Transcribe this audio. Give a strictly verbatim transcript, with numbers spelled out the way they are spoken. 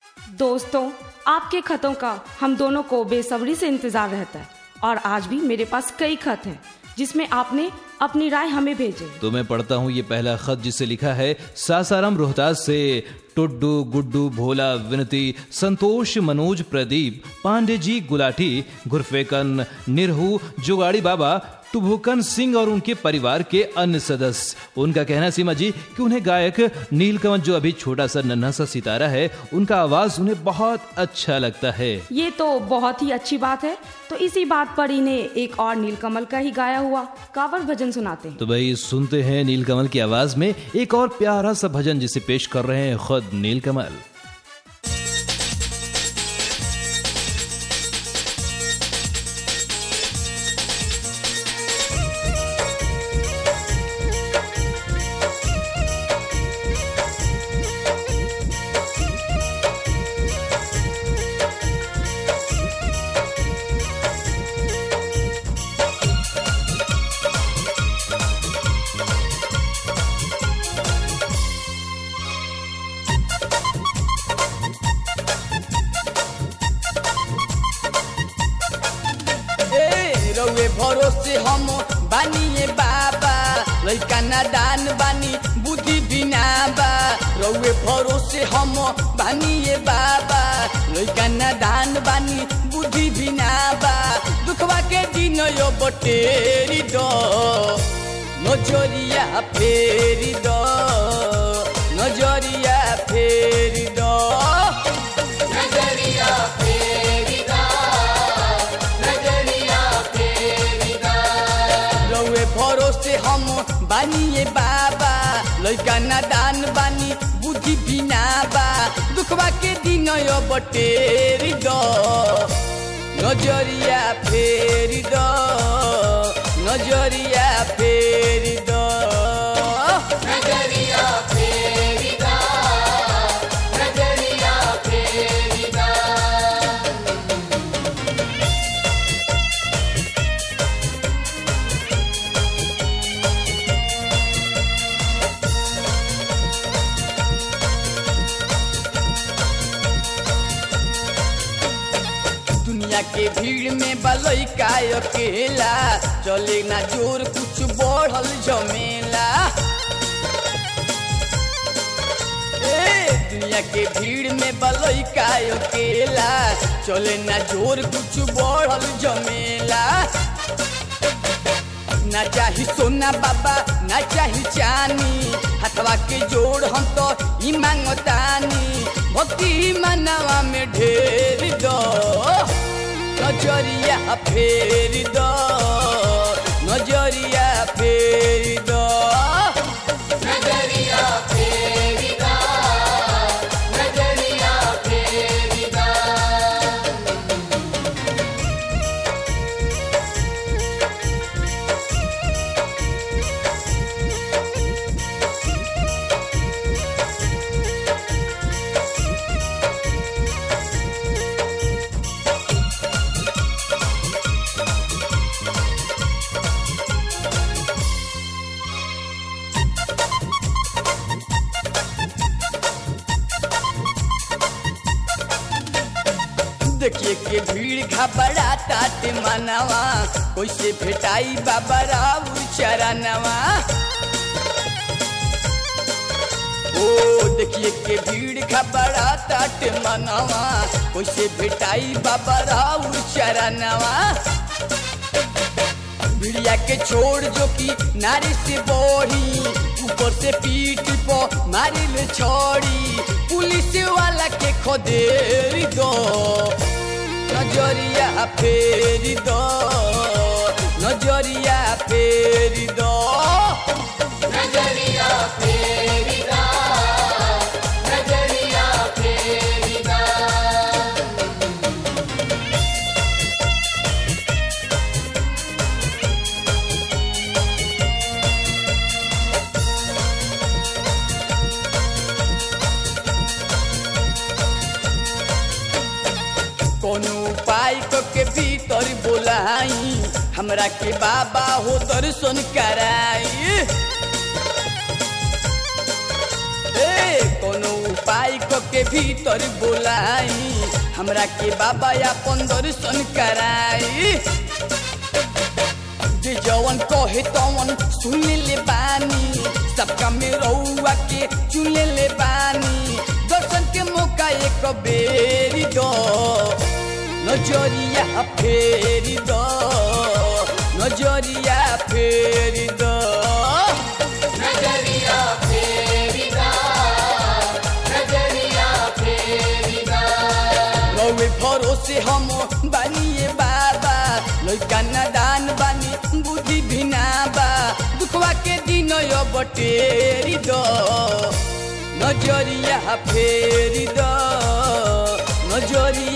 दोस्तों, आपके खतों का हम दोनों को बेसब्री से इंतजार रहता है और आज भी मेरे पास कई खत हैं जिसमें आपने अपनी राय हमें भेजे। तो मैं पढ़ता हूँ ये पहला खत, जिसे लिखा है सासाराम रोहतास से टुड्डू, गुड्डू, भोला, विनती, संतोष, मनोज, प्रदीप, पांडे जी, गुलाटी, गुरफेकन, निरहू, जुगाड़ी बाबा, टुभुकन सिंह और उनके परिवार के अन्य सदस्य। उनका कहना सीमा जी कि उन्हें गायक नीलकमल, जो अभी छोटा सा नन्हा सा सितारा है, उनका आवाज उन्हें बहुत अच्छा लगता है। ये तो बहुत ही अच्छी बात है। तो इसी बात पर इन्हें एक और नीलकमल का ही गाया हुआ कांवड़ भजन सुनाते हैं। तो भाई सुनते हैं नीलकमल की आवाज में एक और प्यारा सा भजन, जिसे पेश कर रहे हैं खुद नीलकमल। रउए भरोसे हम बानिए बाबा, लइका नादान बानी बुद्धि बिना बा। रउए भरोसे हम बानिए बाबा, लइका नादान बानी बुद्धि बिना बा। दुखवा के दिन यो बटेरी दो, नजरिया फेरी दो, नजरिया फेरी दो, नजरिया फेरी दो, नजरिया फेरी दो। रउए भरोसे हम बानिए बाबा, लइका नादान बानी बुद्धि बिना बा। दुखवा के दिन यो बटेरी दो, नजरिया फेरी दो, नजरिया फेरी दो, नजरिया फेरी दो, नजरिया फेरी दो। दुनिया के भीड़ में बलई का अकेला, चले ना जोर कुछ बढ़ल झमेला। ए दुनिया के भीड़ में बलई का अकेला, चले ना जोर कुछ बढ़ल झमेला। ना चाही सोना बाबा, ना चाही चानी, हथवा के जोड़ हम तो ही मांगतानी। भक्ति मनवा में ढेर दो, नजरिया फेरी दो, नजरिया फेरी दो, नजरिया फेरी दो, नजरिया फेरी दो। देखिए के भीड़ घबरा तात मनवा, कैसे भेटाई बाबा राव चरणवा। ओ देखिए के भीड़ घबरा तात मनवा, कैसे भेटाई बाबा राव चरणवा। भिड़िया के छोड़ जो कि नारी से बढ़ी, ऊपर से पीठ पर मारिल छोड़ी। पुलिस वाला के खोदेरी दो, नजरिया फेरी दो, नजरिया फेरी दो, नजरिया फेरी दो, नजरिया फेरी दो। कोनो उपाय को के भीतर बोलाई, हमरा के बाबा हो दर्शन कराई। कोनो उपाय क के भीतर बोलाई हमरा के बाबा अपन दर्शन कराई जे जवन कहे तवन सुन ले बानी सबका में रउआ के चुन ले बानी दर्शन के मौका एक बेरी दो नजरिया फेरी दो नजरिया फेरी दो नजरिया फेरी दो नजरिया फेरी दो रउए भरोसे हम बानिए बाबा लइका नादान बानी बुद्धि भिना बा दुखवा के दिन यो बटेरी दो नजरिया फेरी दो नजरिया